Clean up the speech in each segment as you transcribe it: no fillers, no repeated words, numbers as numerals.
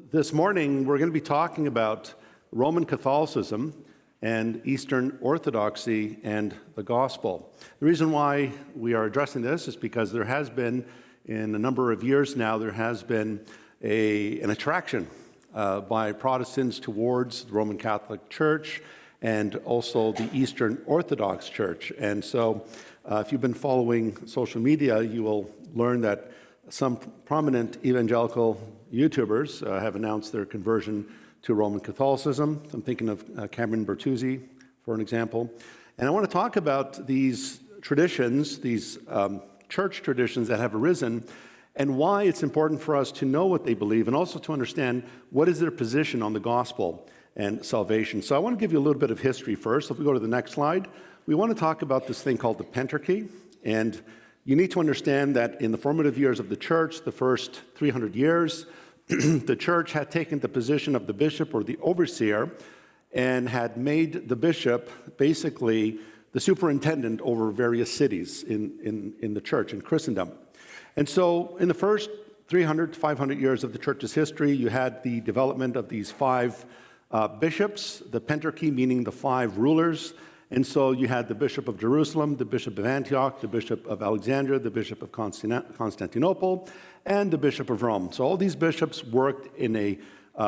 this morning we're going to be talking about Roman Catholicism and Eastern Orthodoxy and the Gospel. The reason why we are addressing this is because there has been, in a number of years now, there has been an attraction by Protestants towards the Roman Catholic Church and also the Eastern Orthodox Church. And so if you've been following social media, you will learn that some prominent evangelical YouTubers have announced their conversion to Roman Catholicism. I'm thinking of Cameron Bertuzzi, for an example. And I want to talk about these traditions, these church traditions that have arisen, and why it's important for us to know what they believe and also to understand what is their position on the gospel and salvation. So I want to give you a little bit of history first. If we go to the next slide, we want to talk about this thing called the Pentarchy. And you need to understand that in the formative years of the church, the first 300 years, the church had taken the position of the bishop or the overseer and had made the bishop basically the superintendent over various cities in the church, in Christendom. And so in the first 300 to 500 years of the church's history, you had the development of these five bishops, the Pentarchy meaning the five rulers. And so you had the Bishop of Jerusalem, the Bishop of Antioch, the Bishop of Alexandria, the Bishop of Constantinople, and the Bishop of Rome. So all these bishops worked in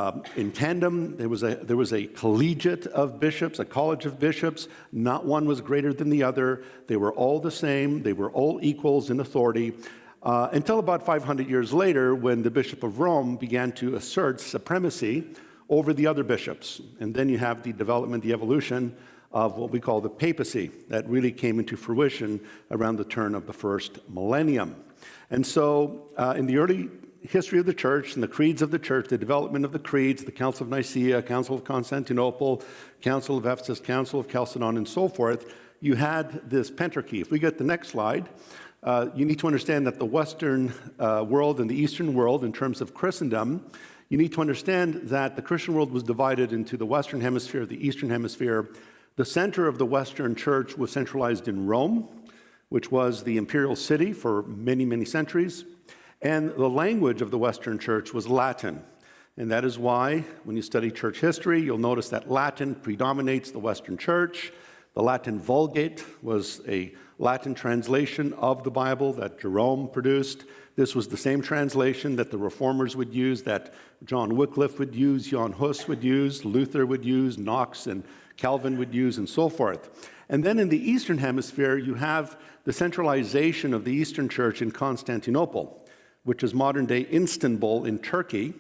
tandem. There was a collegiate of bishops, a college of bishops. Not one was greater than the other. They were all the same. They were all equals in authority. Until about 500 years later, when the Bishop of Rome began to assert supremacy over the other bishops. And then you have the development, the evolution of what we call the papacy that really came into fruition around the turn of the first millennium. And so in the early history of the church and the creeds of the church, the development of the creeds, the Council of Nicaea, Council of Constantinople, Council of Ephesus, Council of Chalcedon, and so forth, you had this Pentarchy. If we get the next slide, you need to understand that the Western world and the Eastern world, in terms of Christendom, you need to understand that the Christian world was divided into the Western Hemisphere, the Eastern Hemisphere. The center of the Western Church was centralized in Rome, which was the imperial city for many, many centuries. And the language of the Western Church was Latin. And that is why, when you study church history, you'll notice that Latin predominates the Western Church. The Latin Vulgate was a Latin translation of the Bible that Jerome produced. This was the same translation that the Reformers would use, that John Wycliffe would use, Jan Hus would use, Luther would use, Knox and Calvin would use, and so forth. And then in the Eastern Hemisphere, you have the centralization of the Eastern Church in Constantinople, which is modern-day Istanbul in Turkey,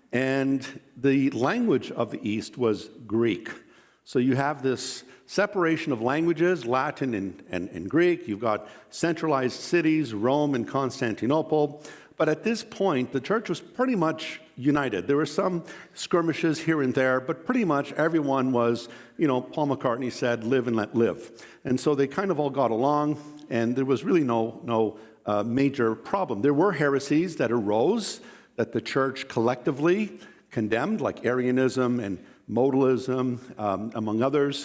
and the language of the East was Greek. So you have this separation of languages, Latin and Greek. You've got centralized cities, Rome and Constantinople. But at this point, the church was pretty much united. There were some skirmishes here and there, but pretty much everyone was, Paul McCartney said, live and let live. And so they kind of all got along, and there was really no major problem. There were heresies that arose that the church collectively condemned, like Arianism and modalism, among others.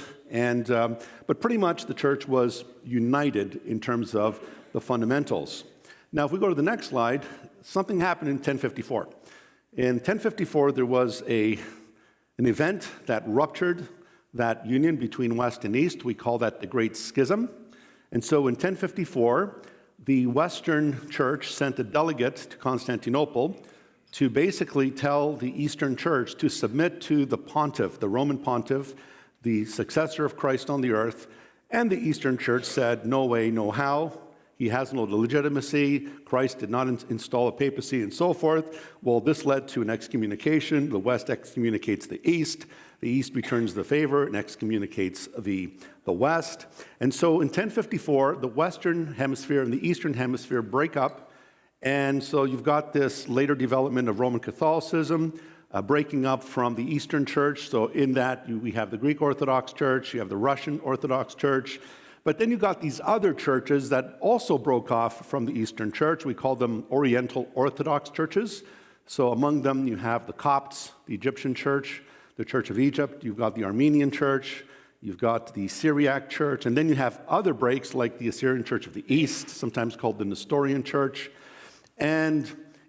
But pretty much the church was united in terms of the fundamentals. Now, if we go to the next slide, something happened in 1054. In 1054, there was an event that ruptured that union between West and East. We call that the Great Schism. And so in 1054, the Western Church sent a delegate to Constantinople to basically tell the Eastern Church to submit to the pontiff, the Roman pontiff, the successor of Christ on the earth. And the Eastern Church said, no way, no how. He has no legitimacy. Christ did not install a papacy and so forth. Well, this led to an excommunication. The West excommunicates the East. The East returns the favor and excommunicates the West. And so in 1054, the Western Hemisphere and the Eastern Hemisphere break up. And so you've got this later development of Roman Catholicism, breaking up from the Eastern Church. So in that, we have the Greek Orthodox Church, you have the Russian Orthodox Church. But then you got these other churches that also broke off from the Eastern Church. We call them Oriental Orthodox churches. So among them, you have the Copts, the Egyptian Church, the Church of Egypt. You've got the Armenian Church. You've got the Syriac Church. And then you have other breaks like the Assyrian Church of the East, sometimes called the Nestorian Church. And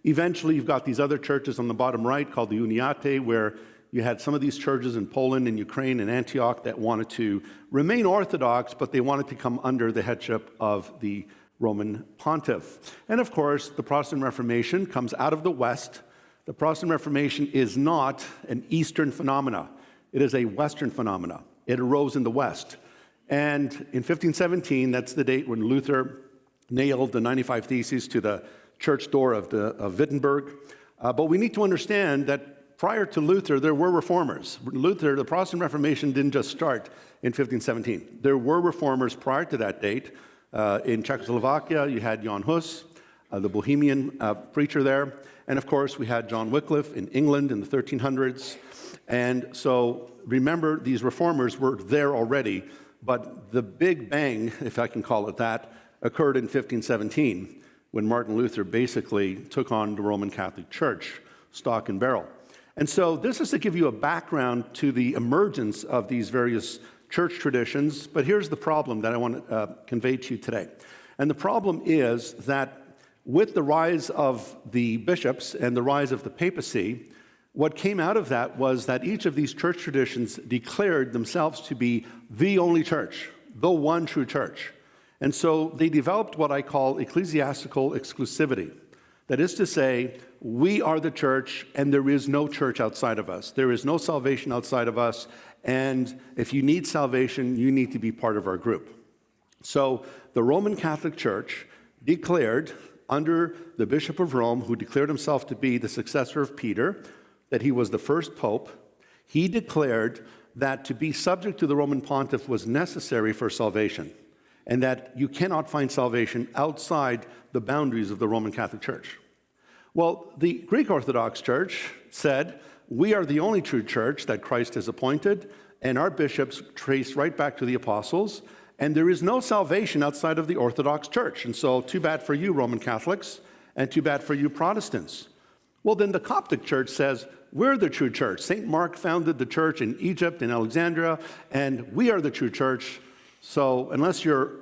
Eventually, you've got these other churches on the bottom right called the Uniate, where you had some of these churches in Poland and Ukraine and Antioch that wanted to remain Orthodox, but they wanted to come under the headship of the Roman pontiff. And of course, the Protestant Reformation comes out of the West. The Protestant Reformation is not an Eastern phenomena. It is a Western phenomena. It arose in the West. And in 1517, that's the date when Luther nailed the 95 Theses to the church door of Wittenberg. But we need to understand that prior to Luther, there were reformers. The Protestant Reformation didn't just start in 1517. There were reformers prior to that date. In Czechoslovakia, you had Jan Hus, the Bohemian preacher there. And of course, we had John Wycliffe in England in the 1300s. And so remember, these reformers were there already, but the big bang, if I can call it that, occurred in 1517 when Martin Luther basically took on the Roman Catholic Church, stock and barrel. And so this is to give you a background to the emergence of these various church traditions, but here's the problem that I want to convey to you today. And the problem is that with the rise of the bishops and the rise of the papacy, what came out of that was that each of these church traditions declared themselves to be the only church, the one true church. And so they developed what I call ecclesiastical exclusivity. That is to say, we are the church and there is no church outside of us. There is no salvation outside of us. And if you need salvation, you need to be part of our group. So the Roman Catholic Church declared under the Bishop of Rome, who declared himself to be the successor of Peter, that he was the first pope. He declared that to be subject to the Roman pontiff was necessary for salvation, and that you cannot find salvation outside the boundaries of the Roman Catholic Church. Well, the Greek Orthodox Church said, we are the only true church that Christ has appointed, and our bishops trace right back to the apostles, and there is no salvation outside of the Orthodox Church. And so too bad for you, Roman Catholics, and too bad for you, Protestants. Well, then the Coptic Church says, we're the true church. St. Mark founded the church in Egypt, in Alexandria, and we are the true church. So unless you're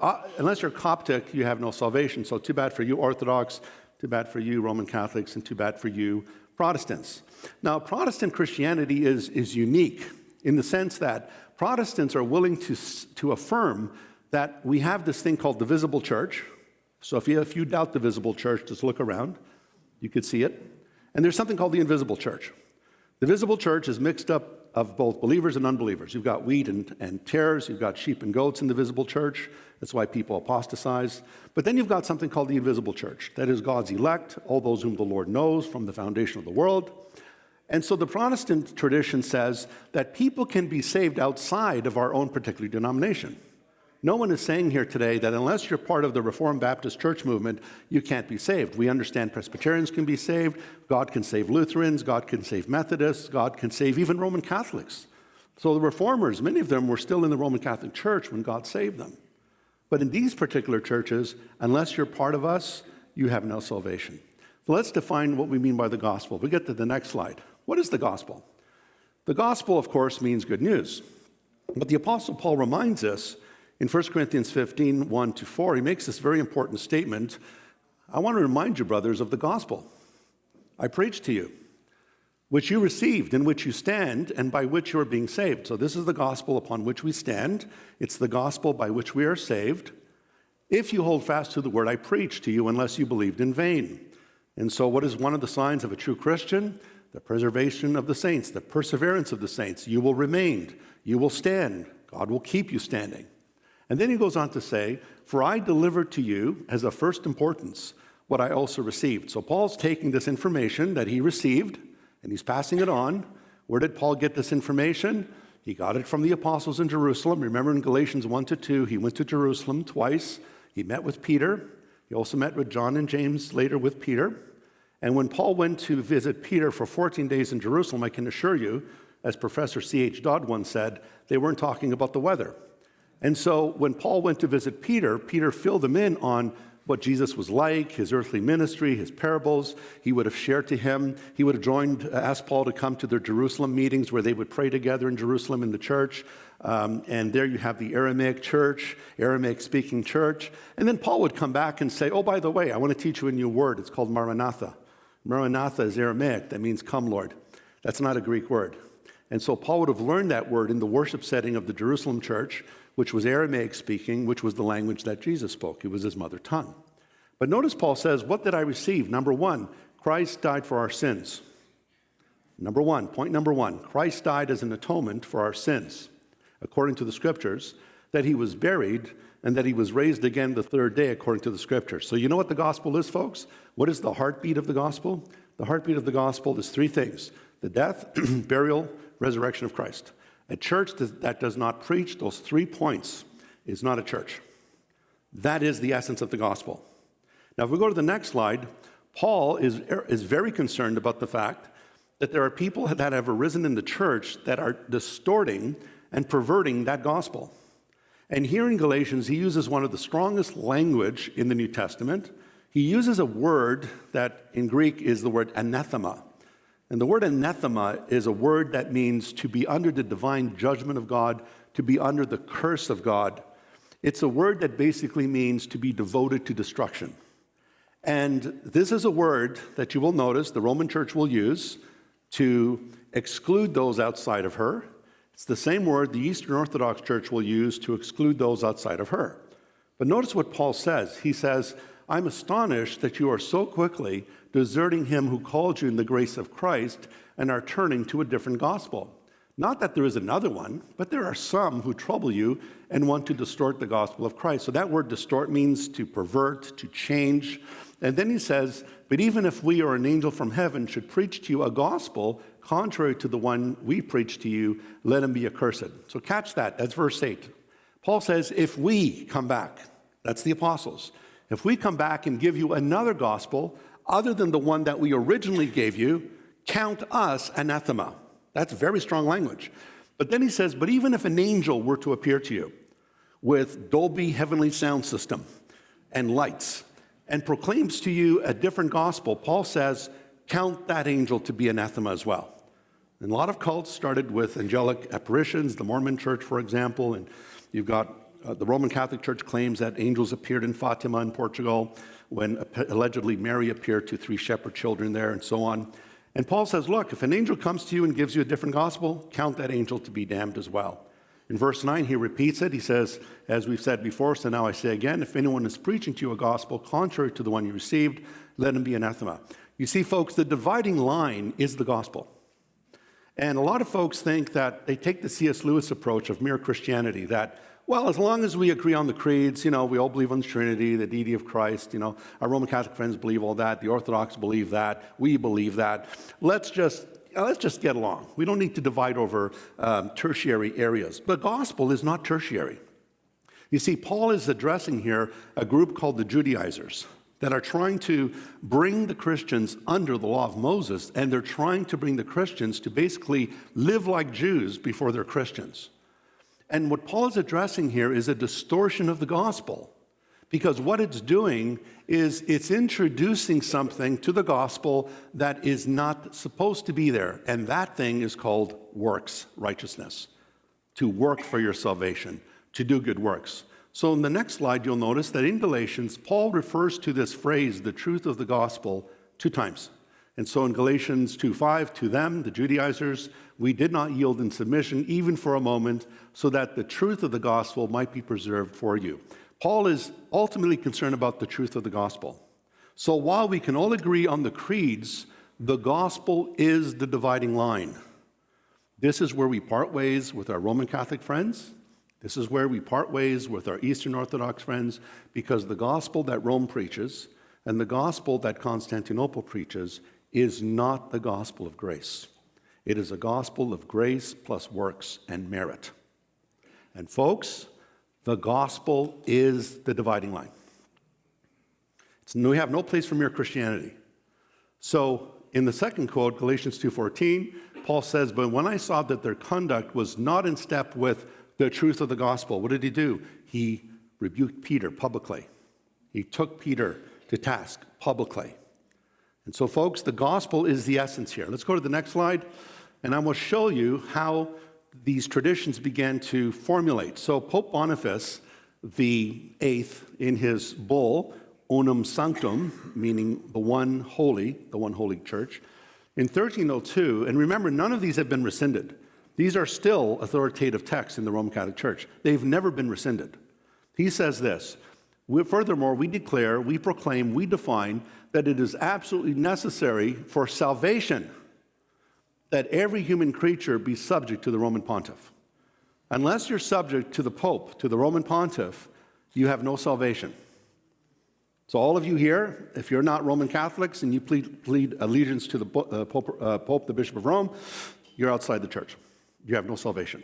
Coptic, you have no salvation. So too bad for you, Orthodox, too bad for you, Roman Catholics, and too bad for you, Protestants. Now, Protestant Christianity is unique in the sense that Protestants are willing to affirm that we have this thing called the visible church. So if you doubt the visible church, just look around. You could see it. And there's something called the invisible church. The visible church is mixed up of both believers and unbelievers. You've got wheat and tares. You've got sheep and goats in the visible church. That's why people apostatize. But then you've got something called the invisible church. That is God's elect, all those whom the Lord knows from the foundation of the world. And so the Protestant tradition says that people can be saved outside of our own particular denomination. No one is saying here today that unless you're part of the Reformed Baptist Church movement, you can't be saved. We understand Presbyterians can be saved. God can save Lutherans. God can save Methodists. God can save even Roman Catholics. So the Reformers, many of them were still in the Roman Catholic Church when God saved them. But in these particular churches, unless you're part of us, you have no salvation. So let's define what we mean by the gospel. We get to the next slide. What is the gospel? The gospel, of course, means good news. But the Apostle Paul reminds us in 1 Corinthians 15, 1-4, he makes this very important statement. I want to remind you, brothers, of the gospel I preached to you, which you received, in which you stand, and by which you are being saved. So this is the gospel upon which we stand. It's the gospel by which we are saved. If you hold fast to the word I preached to you, unless you believed in vain. And so what is one of the signs of a true Christian? The preservation of the saints, the perseverance of the saints. You will remain. You will stand. God will keep you standing. And then he goes on to say, for I delivered to you as of first importance what I also received. So Paul's taking this information that he received and he's passing it on. Where did Paul get this information? He got it from the apostles in Jerusalem. Remember in Galatians 1-2, he went to Jerusalem twice. He met with Peter. He also met with John and James later with Peter. And when Paul went to visit Peter for 14 days in Jerusalem, I can assure you, as Professor C.H. Dodd once said, they weren't talking about the weather. And so when Paul went to visit Peter, Peter filled him in on what Jesus was like, his earthly ministry, his parables. He would have shared to him. He would have asked Paul to come to their Jerusalem meetings where they would pray together in Jerusalem in the church. And there you have the Aramaic church, Aramaic-speaking church. And then Paul would come back and say, oh, by the way, I want to teach you a new word. It's called Maranatha. Maranatha is Aramaic. That means come, Lord. That's not a Greek word. And so Paul would have learned that word in the worship setting of the Jerusalem church, which was Aramaic speaking, which was the language that Jesus spoke. It was his mother tongue. But notice Paul says, what did I receive? Number one, Christ died for our sins. Point number one, Christ died as an atonement for our sins, according to the scriptures, that he was buried, and that he was raised again the third day, according to the scriptures. So you know what the gospel is, folks? What is the heartbeat of the gospel? The heartbeat of the gospel is three things: the death, burial, resurrection of Christ. A church that does not preach those 3 points is not a church. That is the essence of the gospel. Now, if we go to the next slide, Paul is very concerned about the fact that there are people that have arisen in the church that are distorting and perverting that gospel. And here in Galatians, he uses one of the strongest language in the New Testament. He uses a word that in Greek is the word anathema. And the word anathema is a word that means to be under the divine judgment of God, to be under the curse of God. It's a word that basically means to be devoted to destruction. And this is a word that you will notice the Roman Church will use to exclude those outside of her. It's the same word the Eastern Orthodox Church will use to exclude those outside of her. But notice what Paul says. He says, I'm astonished that you are so quickly deserting him who called you in the grace of Christ and are turning to a different gospel. Not that there is another one, but there are some who trouble you and want to distort the gospel of Christ. So that word distort means to pervert, to change. And then he says, but even if we or an angel from heaven should preach to you a gospel contrary to the one we preach to you, let him be accursed. So catch that. That's verse 8. Paul says, if we come back, that's the apostles, if we come back and give you another gospel other than the one that we originally gave you, count us anathema. That's very strong language. But then he says, but even if an angel were to appear to you with Dolby heavenly sound system and lights and proclaims to you a different gospel, Paul says, count that angel to be anathema as well. And a lot of cults started with angelic apparitions, the Mormon Church, for example, and you've got the Roman Catholic Church claims that angels appeared in Fatima in Portugal when allegedly Mary appeared to 3 shepherd children there and so on. And Paul says, look, if an angel comes to you and gives you a different gospel, count that angel to be damned as well. In verse 9, he repeats it. He says, as we've said before, so now I say again, if anyone is preaching to you a gospel contrary to the one you received, let him be anathema. You see, folks, the dividing line is the gospel. And a lot of folks think that they take the C.S. Lewis approach of mere Christianity, that, well, as long as we agree on the creeds, we all believe on the Trinity, the deity of Christ, our Roman Catholic friends believe all that, the Orthodox believe that, we believe that. Let's just get along. We don't need to divide over tertiary areas. The gospel is not tertiary. You see, Paul is addressing here a group called the Judaizers that are trying to bring the Christians under the law of Moses, and they're trying to bring the Christians to basically live like Jews before they're Christians. And what Paul is addressing here is a distortion of the gospel, because what it's doing is it's introducing something to the gospel that is not supposed to be there, and that thing is called works righteousness, to work for your salvation, to do good works. So in the next slide, you'll notice that in Galatians, Paul refers to this phrase, the truth of the gospel, 2 times. And so in Galatians 2:5, to them, the Judaizers, we did not yield in submission even for a moment, so that the truth of the gospel might be preserved for you. Paul is ultimately concerned about the truth of the gospel. So while we can all agree on the creeds, the gospel is the dividing line. This is where we part ways with our Roman Catholic friends. This is where we part ways with our Eastern Orthodox friends, because the gospel that Rome preaches and the gospel that Constantinople preaches is not the gospel of grace. It is a gospel of grace plus works and merit. And folks, the gospel is the dividing line. We have no place for mere Christianity. So in the second quote, Galatians 2:14, Paul says, but when I saw that their conduct was not in step with the truth of the gospel, what did he do? He rebuked Peter publicly. He took Peter to task publicly. And so, folks, the gospel is the essence here. Let's go to the next slide, and I will show you how these traditions began to formulate. So Pope Boniface the Eighth, in his bull, Unum Sanctum, meaning the one holy church, in 1302. And remember, none of these have been rescinded. These are still authoritative texts in the Roman Catholic Church. They've never been rescinded. He says this, furthermore, we declare, we proclaim, we define that it is absolutely necessary for salvation that every human creature be subject to the Roman pontiff. Unless you're subject to the Pope, to the Roman pontiff, you have no salvation. So all of you here, if you're not Roman Catholics and you plead allegiance to the Pope, the Bishop of Rome, you're outside the church. You have no salvation.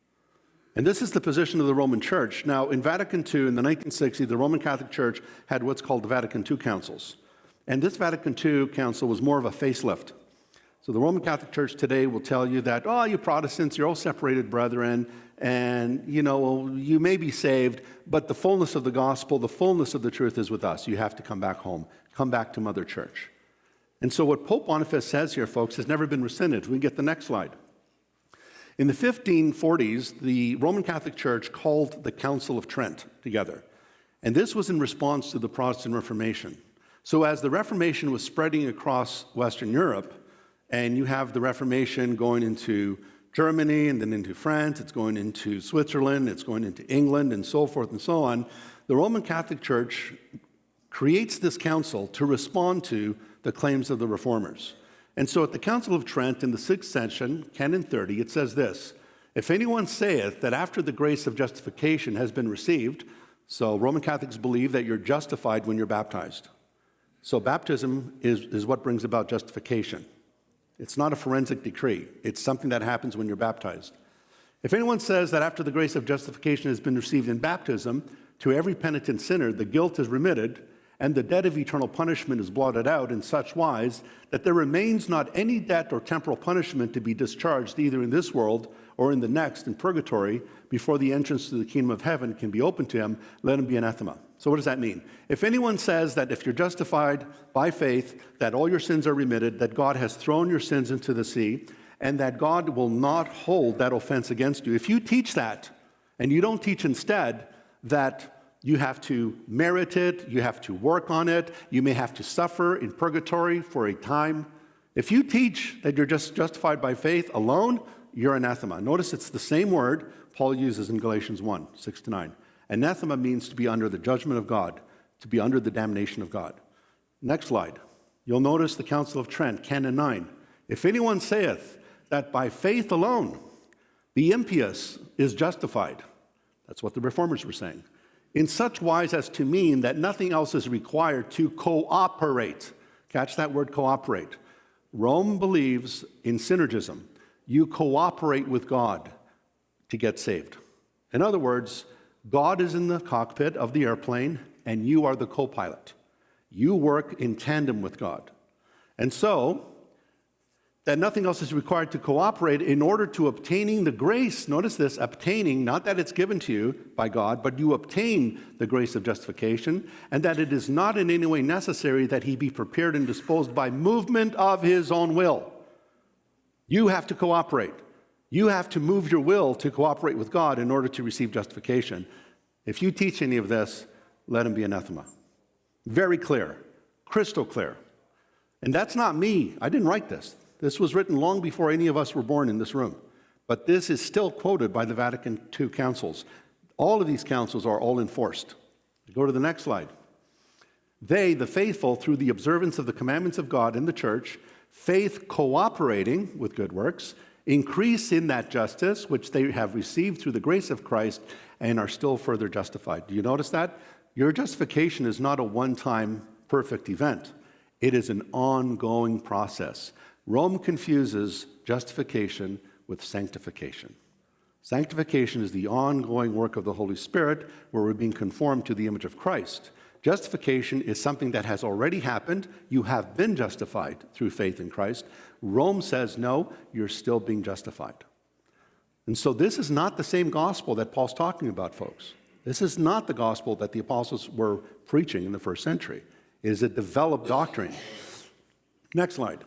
And this is the position of the Roman Church. Now, in Vatican II, in the 1960s, the Roman Catholic Church had what's called the Vatican II councils. And this Vatican II council was more of a facelift. So the Roman Catholic Church today will tell you that, oh, you Protestants, you're all separated brethren, and, you may be saved, but the fullness of the gospel, the fullness of the truth is with us. You have to come back home, come back to Mother Church. And so what Pope Boniface says here, folks, has never been rescinded. We can get the next slide. In the 1540s, the Roman Catholic Church called the Council of Trent together. And this was in response to the Protestant Reformation. So as the Reformation was spreading across Western Europe, and you have the Reformation going into Germany and then into France, it's going into Switzerland, it's going into England, and so forth and so on, the Roman Catholic Church creates this council to respond to the claims of the reformers. And so at the Council of Trent in the 6th session, Canon 30, it says this, if anyone saith that after the grace of justification has been received, so Roman Catholics believe that you're justified when you're baptized. So baptism is what brings about justification. It's not a forensic decree. It's something that happens when you're baptized. If anyone says that after the grace of justification has been received in baptism, to every penitent sinner the guilt is remitted, and the debt of eternal punishment is blotted out in such wise that there remains not any debt or temporal punishment to be discharged either in this world or in the next in purgatory before the entrance to the kingdom of heaven can be opened to him, let him be anathema. So what does that mean? If anyone says that if you're justified by faith, that all your sins are remitted, that God has thrown your sins into the sea, and that God will not hold that offense against you, if you teach that, and you don't teach instead that you have to merit it, you have to work on it, you may have to suffer in purgatory for a time, if you teach that you're just justified by faith alone, you're anathema. Notice it's the same word Paul uses in Galatians 1, 6-9. Anathema means to be under the judgment of God, to be under the damnation of God. Next slide. You'll notice the Council of Trent, Canon 9. If anyone saith that by faith alone the impious is justified, that's what the reformers were saying, in such wise as to mean that nothing else is required to cooperate. Catch that word, cooperate. Rome believes in synergism. You cooperate with God to get saved. In other words, God is in the cockpit of the airplane, and you are the co-pilot. You work in tandem with God. And so, that nothing else is required to cooperate in order to obtaining the grace. Notice this, obtaining, not that it's given to you by God, but you obtain the grace of justification, and that it is not in any way necessary that he be prepared and disposed by movement of his own will. You have to cooperate. You have to move your will to cooperate with God in order to receive justification. If you teach any of this, let him be anathema. Very clear, crystal clear. And that's not me. I didn't write this. This was written long before any of us were born in this room. But this is still quoted by the Vatican II councils. All of these councils are all enforced. Go to the next slide. They, the faithful, through the observance of the commandments of God in the church, faith cooperating with good works, increase in that justice which they have received through the grace of Christ and are still further justified. Do you notice that? Your justification is not a one-time perfect event. It is an ongoing process. Rome confuses justification with sanctification. Sanctification is the ongoing work of the Holy Spirit where we're being conformed to the image of Christ. Justification is something that has already happened. You have been justified through faith in Christ. Rome says, no, you're still being justified. And so this is not the same gospel that Paul's talking about, folks. This is not the gospel that the apostles were preaching in the first century. It is a developed doctrine. Next slide.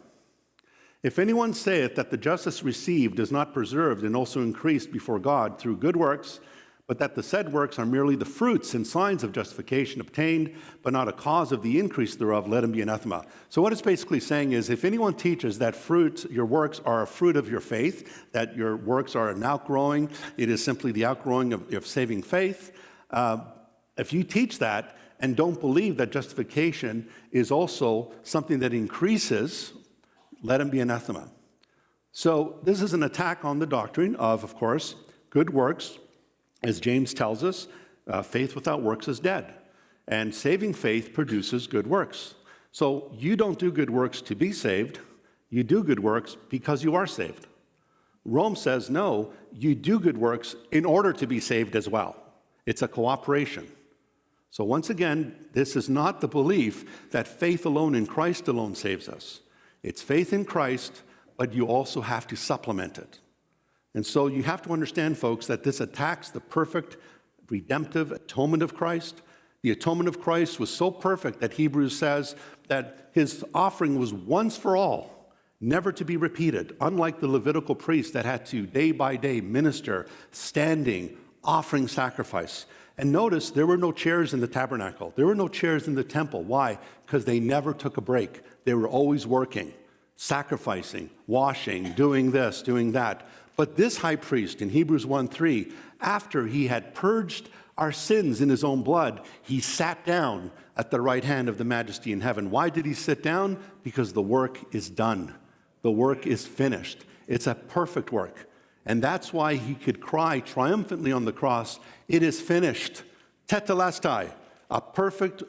If anyone saith that the justice received is not preserved and also increased before God through good works, but that the said works are merely the fruits and signs of justification obtained, but not a cause of the increase thereof, let him be anathema. So what it's basically saying is, if anyone teaches that your works are a fruit of your faith, that your works are an outgrowing, it is simply the outgrowing of saving faith, if you teach that and don't believe that justification is also something that increases, let him be anathema. So this is an attack on the doctrine of course, good works. As James tells us, faith without works is dead. And saving faith produces good works. So you don't do good works to be saved. You do good works because you are saved. Rome says, no, you do good works in order to be saved as well. It's a cooperation. So once again, this is not the belief that faith alone in Christ alone saves us. It's faith in Christ, but you also have to supplement it. And so you have to understand, folks, that this attacks the perfect redemptive atonement of Christ. The atonement of Christ was so perfect that Hebrews says that his offering was once for all, never to be repeated, unlike the Levitical priest that had to day by day minister, standing, offering sacrifice. And notice there were no chairs in the tabernacle. There were no chairs in the temple. Why? Because they never took a break. They were always working, sacrificing, washing, doing this, doing that. But this high priest in Hebrews 1:3, after he had purged our sins in his own blood, he sat down at the right hand of the majesty in heaven. Why did he sit down? Because the work is done. The work is finished. It's a perfect work. And that's why he could cry triumphantly on the cross, it is finished. Tetelestai, a perfect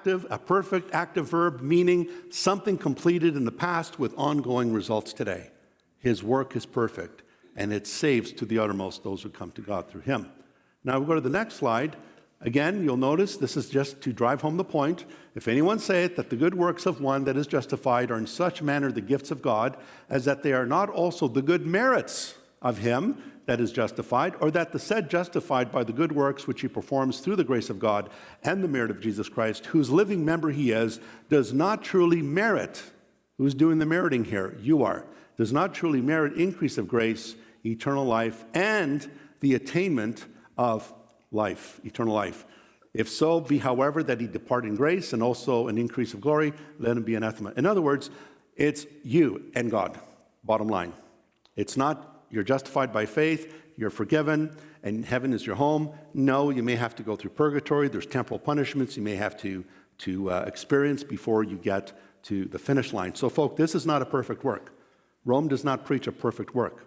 active verb, meaning something completed in the past with ongoing results today. His work is perfect. And it saves to the uttermost those who come to God through him. Now we go to the next slide. Again, you'll notice this is just to drive home the point. If anyone saith that the good works of one that is justified are in such manner the gifts of God, as that they are not also the good merits of him that is justified, or that the said justified by the good works which he performs through the grace of God and the merit of Jesus Christ, whose living member he is, does not truly merit. Who's doing the meriting here? You are. Does not truly merit increase of grace, eternal life, and the attainment of life, eternal life. If so be, however, that he depart in grace and also an increase of glory, let him be anathema. In other words, it's you and God, bottom line. It's not you're justified by faith, you're forgiven, and heaven is your home. No, you may have to go through purgatory. There's temporal punishments you may have to experience before you get to the finish line. So, folks, this is not a perfect work. Rome does not preach a perfect work.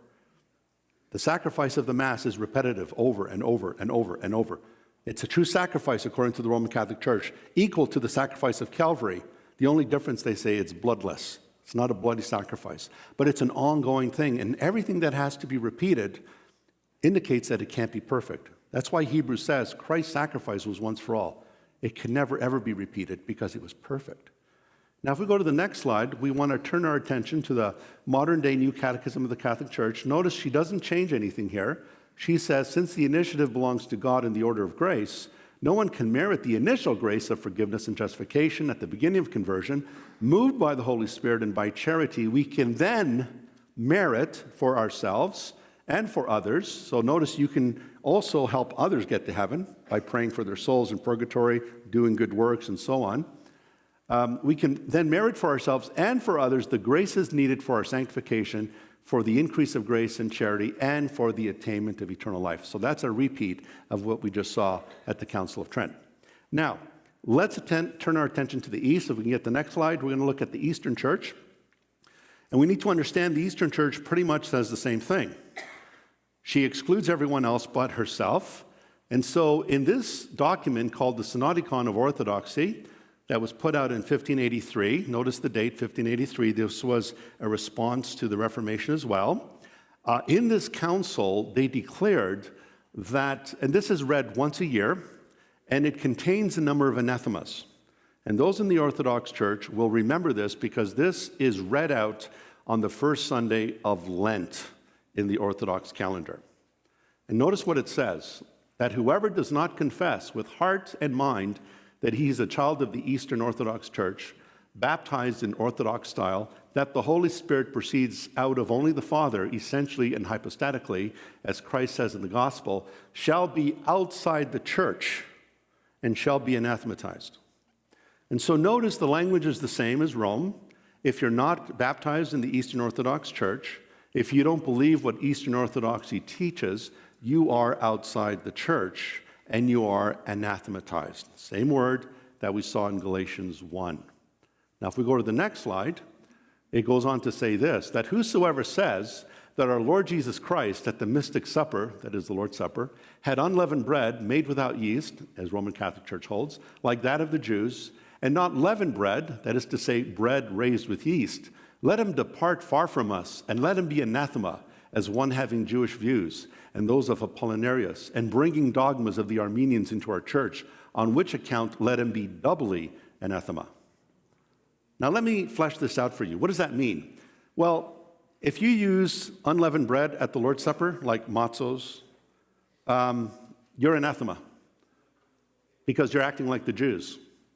The sacrifice of the Mass is repetitive over and over and over and over. It's a true sacrifice according to the Roman Catholic Church, equal to the sacrifice of Calvary. The only difference, they say, it's bloodless. It's not a bloody sacrifice, but it's an ongoing thing. And everything that has to be repeated indicates that it can't be perfect. That's why Hebrews says Christ's sacrifice was once for all. It can never, ever be repeated because it was perfect. Now, if we go to the next slide, we want to turn our attention to the modern-day New Catechism of the Catholic Church. Notice she doesn't change anything here. She says, since the initiative belongs to God in the order of grace, no one can merit the initial grace of forgiveness and justification at the beginning of conversion. Moved by the Holy Spirit and by charity, we can then merit for ourselves and for others. So notice you can also help others get to heaven by praying for their souls in purgatory, doing good works, and so on. We can then merit for ourselves and for others the graces needed for our sanctification, for the increase of grace and charity, and for the attainment of eternal life. So that's a repeat of what we just saw at the Council of Trent. Now, let's turn our attention to the East. If we can get the next slide, we're going to look at the Eastern Church. And we need to understand the Eastern Church pretty much says the same thing. She excludes everyone else but herself. And so in this document called the Synodicon of Orthodoxy, that was put out in 1583. Notice the date, 1583. This was a response to the Reformation as well. In this council, they declared that, and this is read once a year, and it contains a number of anathemas. And those in the Orthodox Church will remember this because this is read out on the first Sunday of Lent in the Orthodox calendar. And notice what it says, that whoever does not confess with heart and mind that he is a child of the Eastern Orthodox Church, baptized in Orthodox style, that the Holy Spirit proceeds out of only the Father, essentially and hypostatically, as Christ says in the gospel, shall be outside the church and shall be anathematized. And so notice the language is the same as Rome. If you're not baptized in the Eastern Orthodox Church, if you don't believe what Eastern Orthodoxy teaches, you are outside the church and you are anathematized. Same word that we saw in Galatians 1. Now, if we go to the next slide, it goes on to say this, that whosoever says that our Lord Jesus Christ at the mystic supper, that is the Lord's Supper, had unleavened bread made without yeast, as Roman Catholic Church holds, like that of the Jews, and not leavened bread, that is to say bread raised with yeast, let him depart far from us, and let him be anathema, as one having Jewish views, and those of Apollinarius, and bringing dogmas of the Armenians into our church, on which account let him be doubly anathema. Now let me flesh this out for you. What does that mean? Well, if you use unleavened bread at the Lord's Supper, like matzos, you're anathema, because you're acting like the Jews.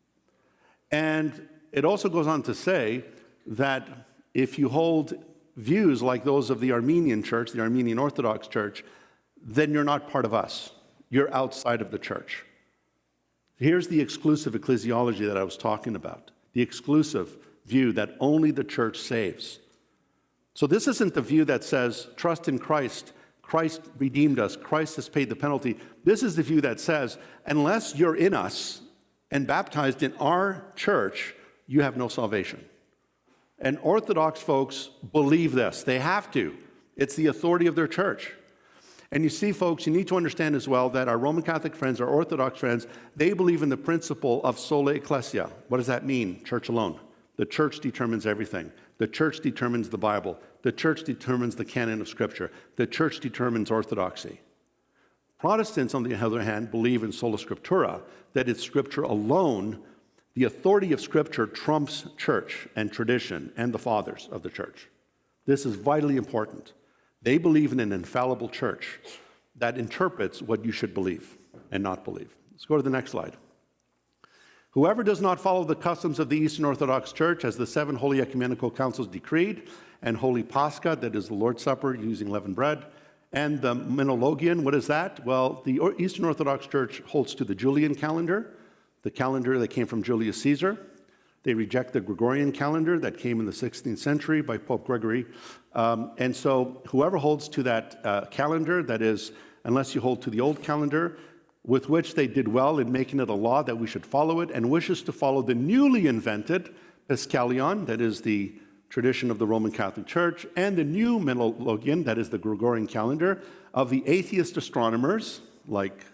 And it also goes on to say that if you hold views like those of the Armenian church, the Armenian Orthodox Church, then you're not part of us. You're outside of the church. Here's the exclusive ecclesiology that I was talking about, the exclusive view that only the church saves. So this isn't the view that says, trust in Christ, Christ redeemed us, Christ has paid the penalty. This is the view that says, unless you're in us and baptized in our church, you have no salvation. And Orthodox folks believe this. They have to. It's the authority of their church. And you see, folks, you need to understand as well that our Roman Catholic friends, our Orthodox friends, they believe in the principle of sola ecclesia. What does that mean? Church alone. The church determines everything. The church determines the Bible. The church determines the canon of Scripture. The church determines orthodoxy. Protestants, on the other hand, believe in sola scriptura, that it's Scripture alone. The authority of Scripture trumps church and tradition and the fathers of the church. This is vitally important. They believe in an infallible church that interprets what you should believe and not believe. Let's go to the next slide. Whoever does not follow the customs of the Eastern Orthodox Church as the 7 Holy Ecumenical Councils decreed, and Holy Pascha, that is the Lord's Supper using leavened bread, and the Menologian, what is that? Well, the Eastern Orthodox Church holds to the Julian calendar, the calendar that came from Julius Caesar. They reject the Gregorian calendar that came in the 16th century by Pope Gregory. And so whoever holds to that calendar, that is, unless you hold to the old calendar, with which they did well in making it a law that we should follow it, and wishes to follow the newly invented Paschalion, that is the tradition of the Roman Catholic Church, and the new Menologian, that is the Gregorian calendar, of the atheist astronomers, like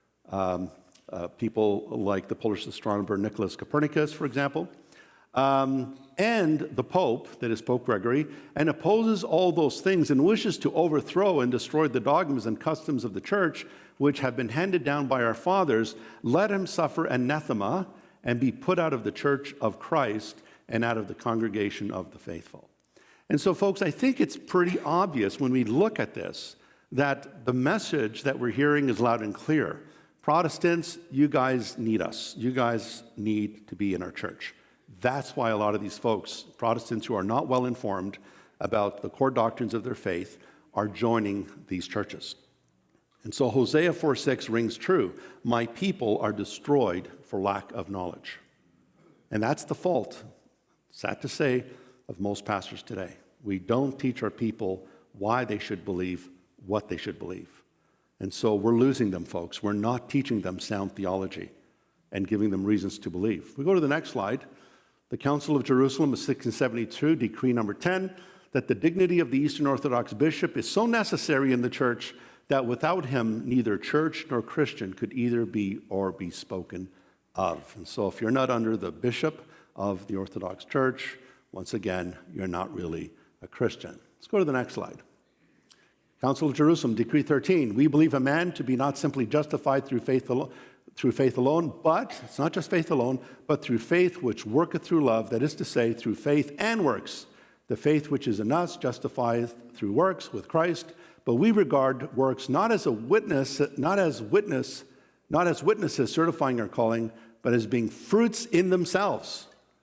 people like the Polish astronomer Nicholas Copernicus, for example, and the Pope, that is Pope Gregory, and opposes all those things and wishes to overthrow and destroy the dogmas and customs of the church which have been handed down by our fathers, let him suffer anathema and be put out of the church of Christ and out of the congregation of the faithful. And so, folks, I think it's pretty obvious when we look at this that the message that we're hearing is loud and clear. Protestants, you guys need us. You guys need to be in our church. That's why a lot of these folks, Protestants who are not well informed about the core doctrines of their faith, are joining these churches. And so Hosea 4:6 rings true. My people are destroyed for lack of knowledge. And that's the fault, sad to say, of most pastors today. We don't teach our people why they should believe what they should believe. And so we're losing them, folks. We're not teaching them sound theology and giving them reasons to believe. If we go to the next slide, the Council of Jerusalem of 1672, decree number 10, that the dignity of the Eastern Orthodox bishop is so necessary in the church that without him, neither church nor Christian could either be or be spoken of. And so if you're not under the bishop of the Orthodox Church, once again, you're not really a Christian. Let's go to the next slide. Council of Jerusalem, Decree 13. We believe a man to be not simply justified through faith alone, but, it's not just faith alone, but through faith which worketh through love, that is to say, through faith and works. The faith which is in us justifies through works with Christ, but we regard works not as witnesses certifying our calling, but as being fruits in themselves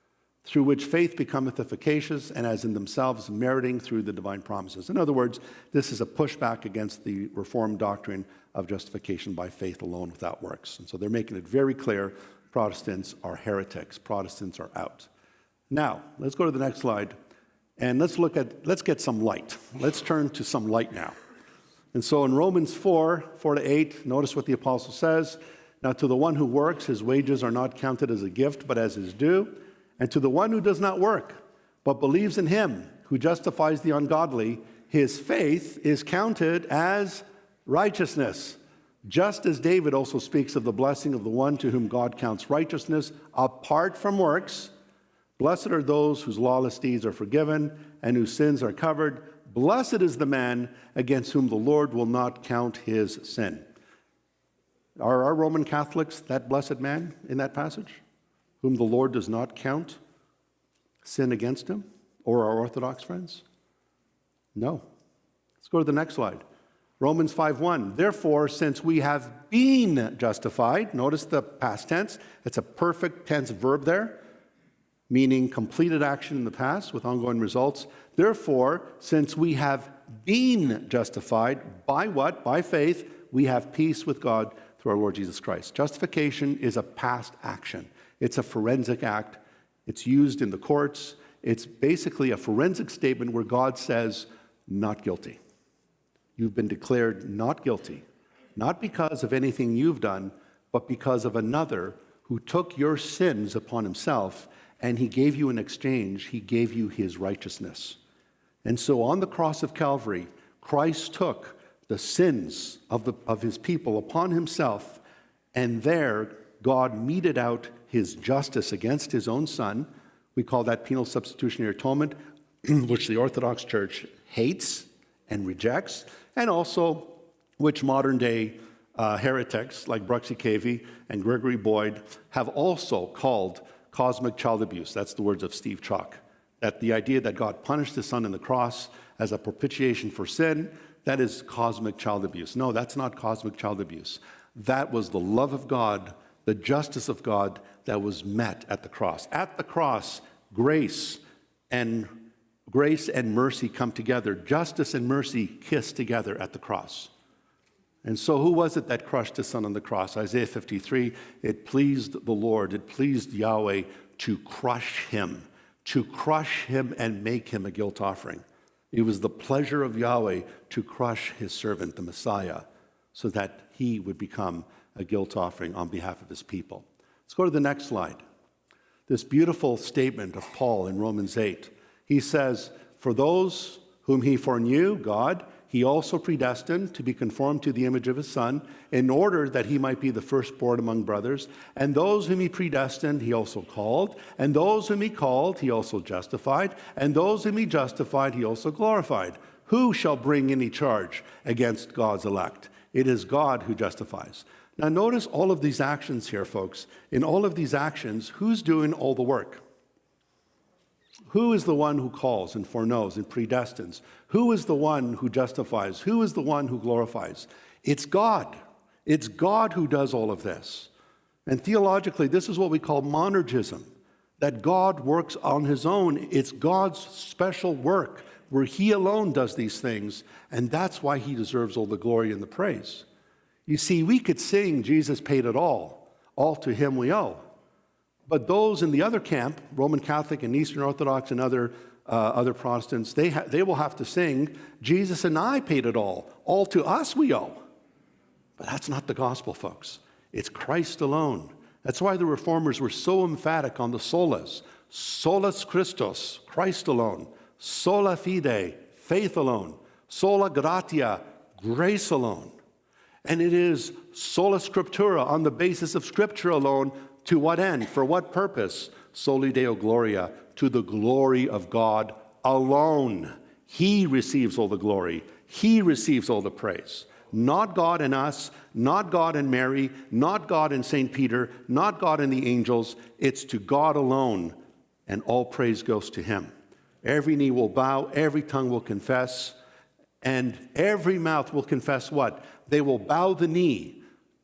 through which faith becometh efficacious, and as in themselves meriting through the divine promises. In other words, this is a pushback against the Reformed doctrine of justification by faith alone without works. And so they're making it very clear Protestants are heretics. Protestants are out. Now, let's go to the next slide, and let's get some light. Let's turn to some light now. And so in Romans 4:4-8, notice what the apostle says. Now to the one who works, his wages are not counted as a gift, but as his due. And to the one who does not work, but believes in him who justifies the ungodly, his faith is counted as righteousness. Just as David also speaks of the blessing of the one to whom God counts righteousness apart from works. Blessed are those whose lawless deeds are forgiven and whose sins are covered. Blessed is the man against whom the Lord will not count his sin. Are our Roman Catholics that blessed man in that passage, whom the Lord does not count sin against him? Or our Orthodox friends? No. Let's go to the next slide. Romans 5:1. Therefore, since we have been justified, notice the past tense, it's a perfect tense verb there, meaning completed action in the past with ongoing results. Therefore, since we have been justified, by what? By faith, we have peace with God through our Lord Jesus Christ. Justification is a past action. It's a forensic act. It's used in the courts. It's basically a forensic statement where God says, not guilty. You've been declared not guilty, not because of anything you've done, but because of another who took your sins upon himself, and he gave you in exchange, he gave you his righteousness. And so on the cross of Calvary, Christ took the sins of his people upon himself, and there God meted out his justice against his own son. We call that penal substitutionary atonement, which the Orthodox Church hates and rejects, and also which modern-day heretics like Bruxy Cavey and Gregory Boyd have also called cosmic child abuse. That's the words of Steve Chalk. That the idea that God punished his son on the cross as a propitiation for sin, that is cosmic child abuse. No, that's not cosmic child abuse. That was the love of God, the justice of God that was met at the cross. At the cross, grace and mercy come together. Justice and mercy kiss together at the cross. And so who was it that crushed his son on the cross? Isaiah 53, it pleased the Lord, it pleased Yahweh to crush him and make him a guilt offering. It was the pleasure of Yahweh to crush his servant, the Messiah, so that he would become a guilt offering on behalf of his people. Let's go to the next slide. This beautiful statement of Paul in Romans 8. He says, for those whom he foreknew, God, he also predestined to be conformed to the image of his Son, in order that he might be the firstborn among brothers. And those whom he predestined, he also called. And those whom he called, he also justified. And those whom he justified, he also glorified. Who shall bring any charge against God's elect? It is God who justifies. Now notice all of these actions here, folks. In all of these actions, who's doing all the work? Who is the one who calls and foreknows and predestines? Who is the one who justifies? Who is the one who glorifies? It's God. It's God who does all of this. And theologically, this is what we call monergism, that God works on his own. It's God's special work where he alone does these things, and that's why he deserves all the glory and the praise. You see, we could sing, Jesus paid it all to him we owe. But those in the other camp, Roman Catholic and Eastern Orthodox and other Protestants, they will have to sing, Jesus and I paid it all to us we owe. But that's not the gospel, folks. It's Christ alone. That's why the Reformers were so emphatic on the solas. Solus Christus, Christ alone. Sola fide, faith alone. Sola gratia, grace alone. And it is sola scriptura, on the basis of Scripture alone. To what end? For what purpose? Soli Deo Gloria, to the glory of God alone. He receives all the glory. He receives all the praise. Not God and us, not God and Mary, not God and St. Peter, not God and the angels. It's to God alone, and all praise goes to him. Every knee will bow, every tongue will confess, and every mouth will confess what? They will bow the knee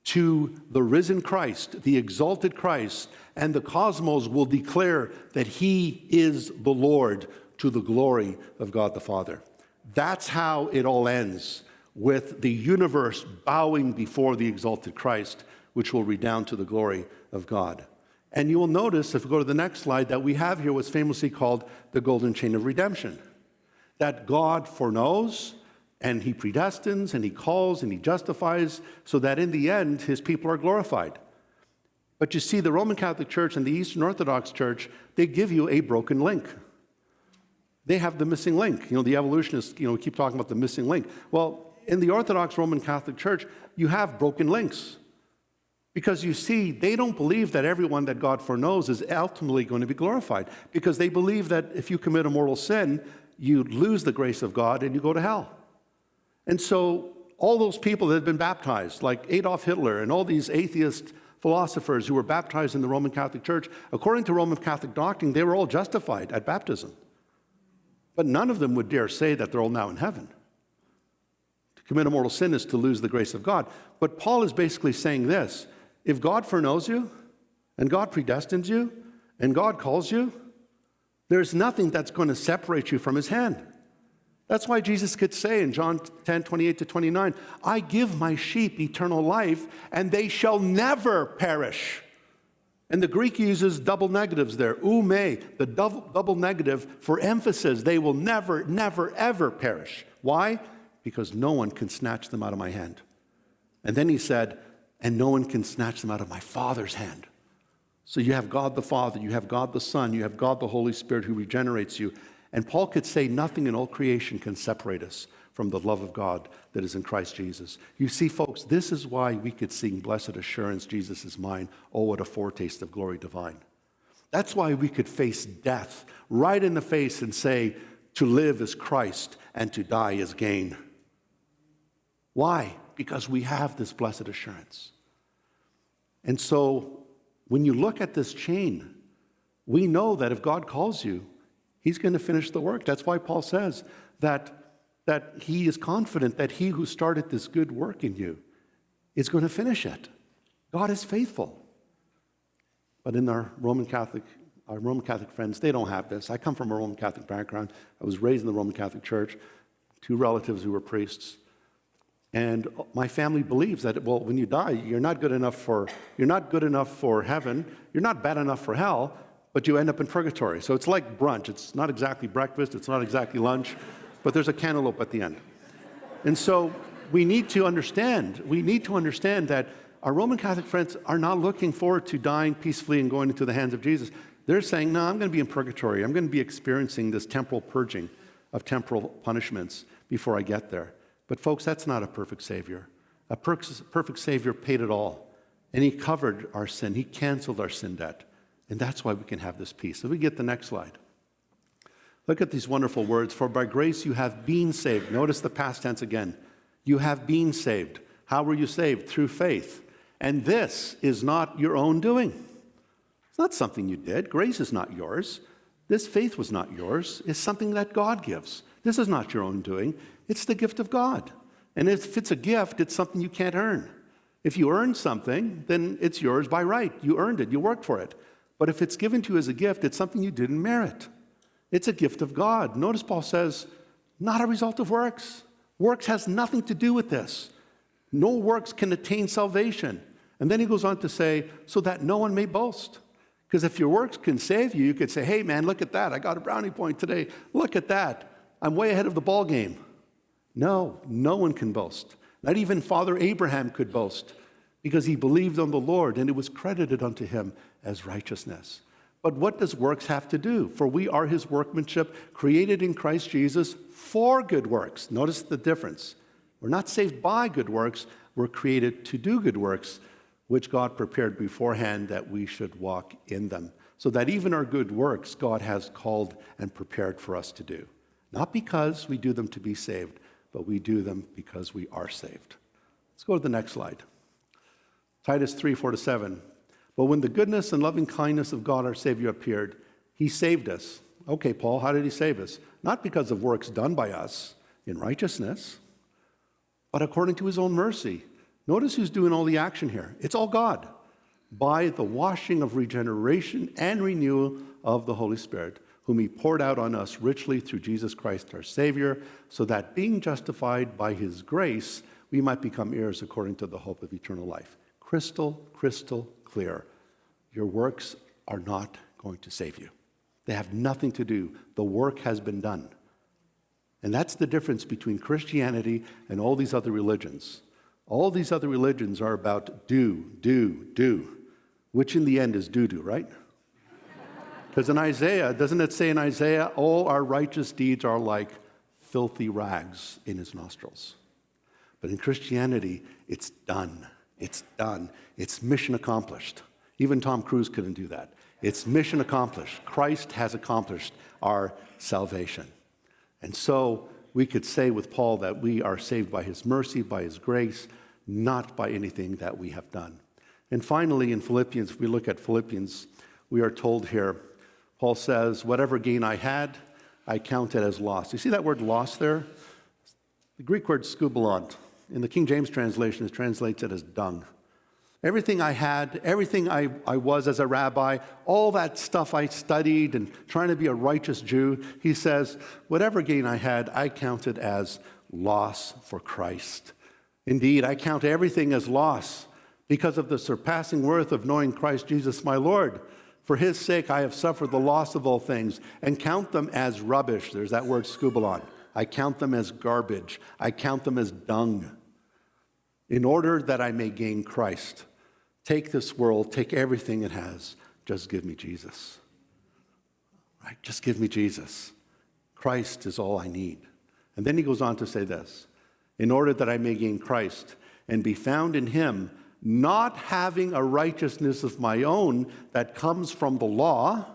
to the risen Christ, the exalted Christ, and the cosmos will declare that he is the Lord to the glory of God the Father. That's how it all ends, with the universe bowing before the exalted Christ, which will redound to the glory of God. And you will notice, if we go to the next slide, that we have here what's famously called the golden chain of redemption. That God foreknows, and he predestines, and he calls, and he justifies, so that in the end, his people are glorified. But you see, the Roman Catholic Church and the Eastern Orthodox Church, they give you a broken link. They have the missing link. The evolutionists, keep talking about the missing link. Well, in the Orthodox Roman Catholic Church, you have broken links. Because you see, they don't believe that everyone that God foreknows is ultimately going to be glorified. Because they believe that if you commit a mortal sin, you lose the grace of God and you go to hell. And so all those people that have been baptized, like Adolf Hitler and all these atheist philosophers who were baptized in the Roman Catholic Church, according to Roman Catholic doctrine, they were all justified at baptism. But none of them would dare say that they're all now in heaven. To commit a mortal sin is to lose the grace of God. But Paul is basically saying this: if God foreknows you, and God predestines you, and God calls you, there's nothing that's going to separate you from his hand. That's why Jesus could say in John 10:28-29, I give my sheep eternal life, and they shall never perish. And the Greek uses double negatives there, oume, the double negative for emphasis. They will never, never, ever perish. Why? Because no one can snatch them out of my hand. And then he said, and no one can snatch them out of my Father's hand. So you have God the Father, you have God the Son, you have God the Holy Spirit who regenerates you. And Paul could say nothing in all creation can separate us from the love of God that is in Christ Jesus. You see, folks, this is why we could sing Blessed Assurance, Jesus is mine. Oh, what a foretaste of glory divine. That's why we could face death right in the face and say, to live is Christ and to die is gain. Why? Because we have this blessed assurance. And so when you look at this chain, we know that if God calls you, he's going to finish the work. That's why Paul says that he is confident that he who started this good work in you is going to finish it. God is faithful. But in our Roman Catholic friends, they don't have this. I come from a Roman Catholic background. I was raised in the Roman Catholic Church, 2 relatives who were priests. And my family believes that, well, when you die, you're not good enough for heaven, you're not bad enough for hell, but you end up in purgatory. So it's like brunch. It's not exactly breakfast, it's not exactly lunch, but there's a cantaloupe at the end. And so we need to understand that our Roman Catholic friends are not looking forward to dying peacefully and going into the hands of Jesus. They're saying, no, I'm going to be in purgatory. I'm going to be experiencing this temporal purging of temporal punishments before I get there. But folks, that's not a perfect Savior. A perfect Savior paid it all. And he covered our sin. He canceled our sin debt. And that's why we can have this peace. So we get the next slide. Look at these wonderful words. For by grace you have been saved. Notice the past tense again. You have been saved. How were you saved? Through faith. And this is not your own doing. It's not something you did. Grace is not yours. This faith was not yours. It's something that God gives. This is not your own doing. It's the gift of God. And if it's a gift, it's something you can't earn. If you earn something, then it's yours by right. You earned it. You worked for it. But if it's given to you as a gift, it's something you didn't merit. It's a gift of God. Notice Paul says, not a result of works. Works has nothing to do with this. No works can attain salvation. And then he goes on to say, so that no one may boast. Because if your works can save you, you could say, hey man, look at that. I got a brownie point today. Look at that. I'm way ahead of the ball game. No one can boast. Not even Father Abraham could boast, because he believed on the Lord, and it was credited unto him as righteousness. But what does works have to do? For we are his workmanship, created in Christ Jesus for good works. Notice the difference. We're not saved by good works. We're created to do good works, which God prepared beforehand that we should walk in them. So that even our good works, God has called and prepared for us to do. Not because we do them to be saved, but we do them because we are saved. Let's go to the next slide. Titus 3:4-7. But when the goodness and loving kindness of God our Savior appeared, he saved us. Okay, Paul, how did he save us? Not because of works done by us in righteousness, but according to his own mercy, Notice who's doing all the action here. It's all God. By the washing of regeneration and renewal of the Holy Spirit, whom he poured out on us richly through Jesus Christ our Savior, so that being justified by his grace, we might become heirs according to the hope of eternal life. Crystal, crystal clear. Your works are not going to save you. They have nothing to do. The work has been done. And that's the difference between Christianity and all these other religions. All these other religions are about do, which in the end is do, right? Because in Isaiah, doesn't it say in Isaiah, all our righteous deeds are like filthy rags in his nostrils? But in Christianity, it's done. It's done. It's mission accomplished. Even Tom Cruise couldn't do that. It's mission accomplished. Christ has accomplished our salvation. And so we could say with Paul that we are saved by his mercy, by his grace, not by anything that we have done. And finally, in Philippians, if we look at Philippians, we are told here, Paul says, whatever gain I had, I counted as loss. You see that word loss there? The Greek word skubalon. In the King James translation, it translates it as dung. Everything I had, everything I was as a rabbi, all that stuff I studied and trying to be a righteous Jew, he says, whatever gain I had, I counted as loss for Christ. Indeed, I count everything as loss because of the surpassing worth of knowing Christ Jesus my Lord. For his sake, I have suffered the loss of all things and count them as rubbish. There's that word skubalon. I count them as garbage. I count them as dung in order that I may gain Christ. Take this world, take everything it has, just give me Jesus. Right? Just give me Jesus. Christ is all I need. And then he goes on to say this, in order that I may gain Christ and be found in him, not having a righteousness of my own that comes from the law,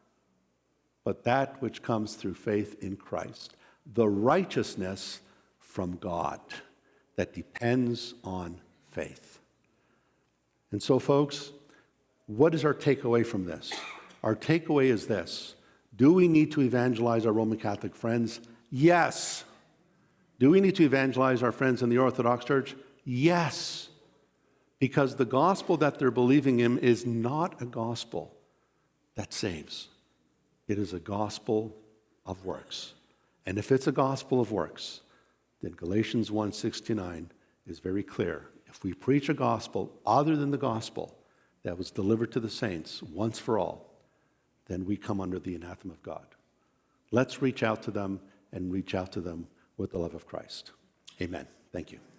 but that which comes through faith in Christ. The righteousness from God that depends on faith. And so, folks, what is our takeaway from this? Our takeaway is this. Do we need to evangelize our Roman Catholic friends? Yes. Do we need to evangelize our friends in the Orthodox Church? Yes. Because the gospel that they're believing in is not a gospel that saves. It is a gospel of works. And if it's a gospel of works, then Galatians 1:6-9 is very clear. If we preach a gospel other than the gospel that was delivered to the saints once for all, then we come under the anathema of God. Let's reach out to them and reach out to them with the love of Christ. Amen. Thank you.